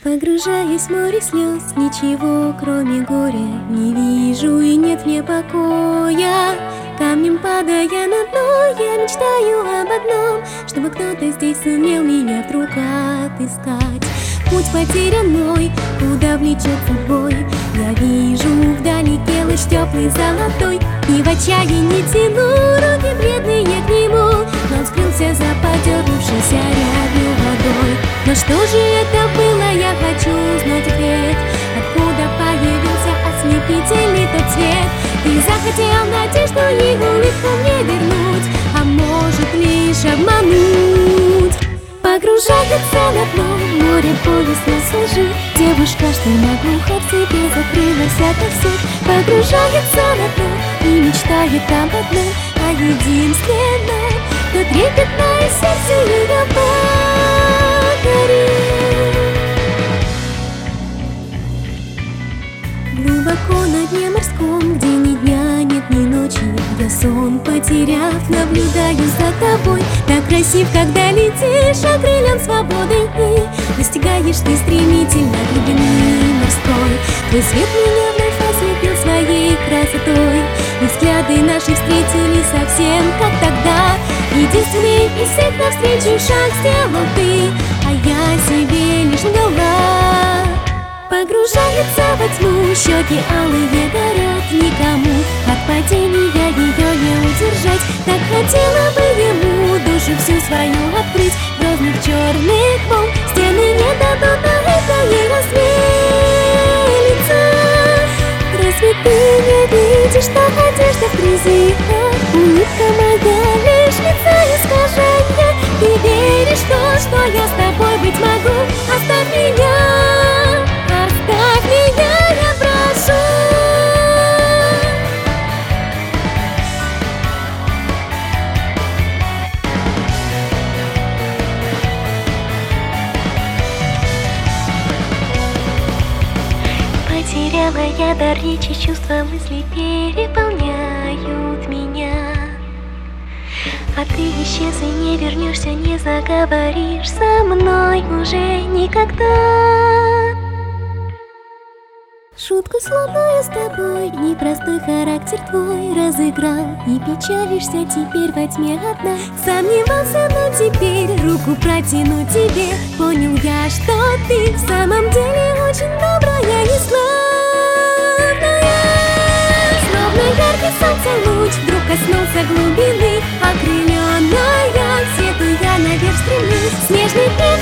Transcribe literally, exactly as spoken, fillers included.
Погружаясь в море слез, ничего кроме горя не вижу и нет мне покоя. Камнем падая на дно, я мечтаю об одном, чтобы кто-то здесь сумел меня вдруг отыскать. Путь потерян мой, куда влечет собой. Я вижу вдалеке луч теплый золотой, и в отчаянии тяну руки бледные к нему, но он скрылся за подернувшейся рябью водой. Но что же это было, я хочу знать ответ. Откуда появился ослепительный тот цвет? Ты захотел надежду и улыбку мне вернуть, а может лишь обмануть. Погружается на дно, море полюса лжи. Девушка, что на глухо в себе закрылась ото всех. Погружается на дно и мечтает об одном, о единственном, кто трепетное сердце ее покорит. Глубоко на дне морском, где ни дня нет, ни ночи, я сон потеряв, наблюдаю за тобой. Так красив, когда летишь, окрылен свободой, и достигаешь ты стремительно глубины морской. Твой свет меня вновь осветил своей красотой, и взгляды наши встретились совсем как тогда. Единственный из всех навстречу шаг сделал ты, а я себе лишь лгала. Погружается во тьму, щеки алые горят, никому от падения ее не удержать. Так хотела бы ему душу всю свою открыть, грозных черных волн стены не дадут на это ей развеяться. Разве ты не видишь, что одежда в грязи, а улыбка моя лишь лица искажения? Ты веришь в то, что я с тобой быть могу? Оставь меня. Оставь меня, я прошу. Потеряла я дар речи, чувства, мысли переполняют меня. А ты исчез и не вернешься, не заговоришь со мной уже никогда. Шутку сломаю с тобой, непростой характер твой разыграл, и печалишься теперь во тьме одна. Сомневался, но теперь руку протяну тебе. Понял я, что ты в самом деле очень добрая и славная. Словно яркий солнца луч вдруг коснулся глубины, окрыленная, свету я наверх стремлюсь. Снежный